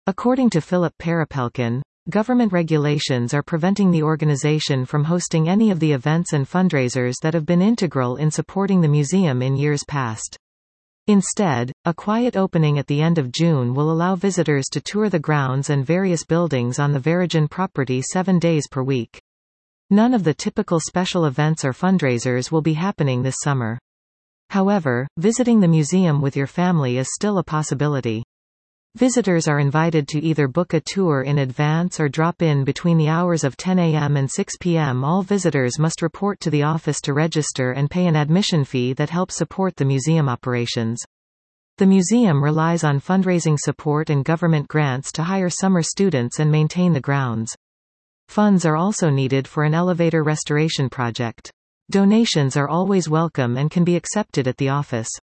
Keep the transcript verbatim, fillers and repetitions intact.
According to Philip Perepelkin, government regulations are preventing the organization from hosting any of the events and fundraisers that have been integral in supporting the museum in years past. Instead, a quiet opening at the end of June will allow visitors to tour the grounds and various buildings on the Verogen property seven days per week. None of the typical special events or fundraisers will be happening this summer. However, visiting the museum with your family is still a possibility. Visitors are invited to either book a tour in advance or drop in between the hours of ten A M and six P M All visitors must report to the office to register and pay an admission fee that helps support the museum operations. The museum relies on fundraising support and government grants to hire summer students and maintain the grounds. Funds are also needed for an elevator restoration project. Donations are always welcome and can be accepted at the office.